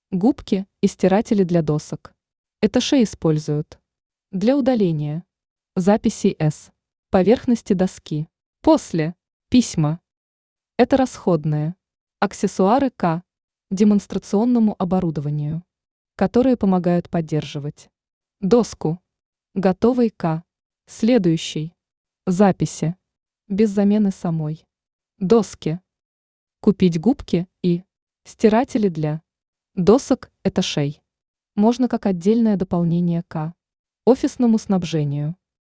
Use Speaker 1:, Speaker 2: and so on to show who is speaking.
Speaker 1: Губки и стиратели для досок. Этажи используют для удаления записей С, поверхности доски. После письма. Это расходные аксессуары К демонстрационному оборудованию, которые помогают поддерживать доску. Готовый К. Следующий. Записи. Без замены самой доски. Купить губки и стиратели для досок этажей можно как отдельное дополнение к офисному снабжению.